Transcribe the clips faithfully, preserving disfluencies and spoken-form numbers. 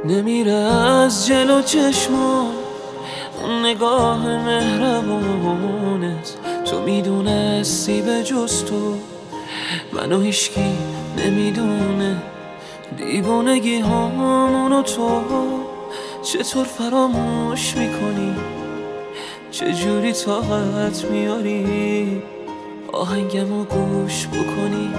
نمیره از جلو چشمان اون نگاه مهربونت. تو میدونستی به جز تو منو هیچکی نمیدونه. دیوونگی هامونو تو چطور فراموش میکنی؟ چجوری طاقت میاری آهنگمو گوش بکنی؟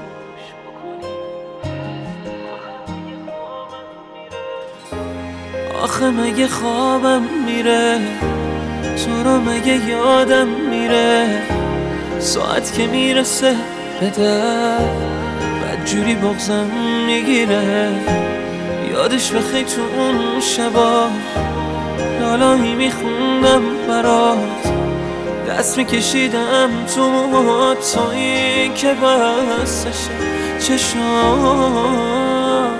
آخه مگه خوابم میره تو رو مگه یادم میره؟ ساعت که میرسه به در بدجوری بغزم میگیره. یادش بخی تو اون شبا لالایی میخوندم برات. دست میکشیدم تو موهات تویی که بستش چشام.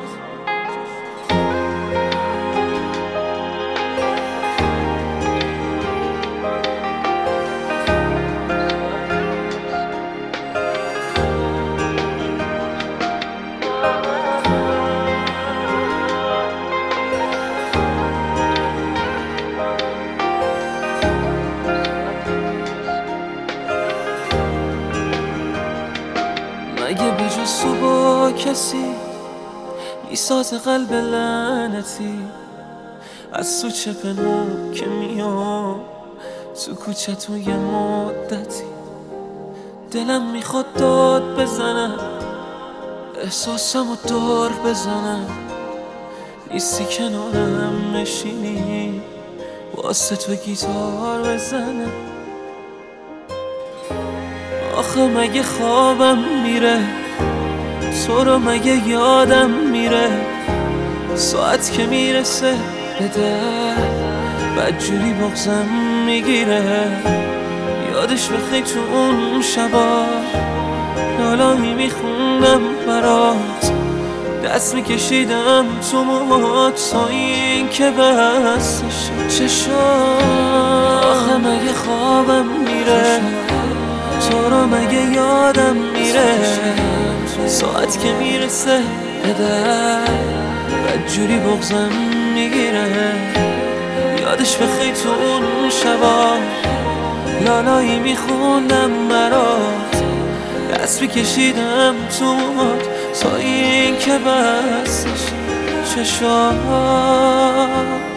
مگه بجز تو با کسی میساز قلب لعنتی؟ از تو چه پنهون که میام تو کوچه تو یه مدتی. دلم میخواد داد بزنم احساسم رو دار بزنم. نیستی کنارم نشینی واسه تو گیتار بزنم. آخه مگه خوابم میره تو رو مگه یادم میره؟ ساعت که میرسه به در بدجوری بغزم میگیره. یادش بخی تو اون شبا لالایی میخوندم برات. دست میکشیدم تو موهات تا این که بستش چشام. آخه مگه خوابم میره تو رو مگه یادم میره؟ ساعت که میرسه به در بدجوری بغزم میگیره. یادش بخی تو اون شبا لالایی میخوندم برات. دست میکشیدم تو موهات تا این که بستش چشام.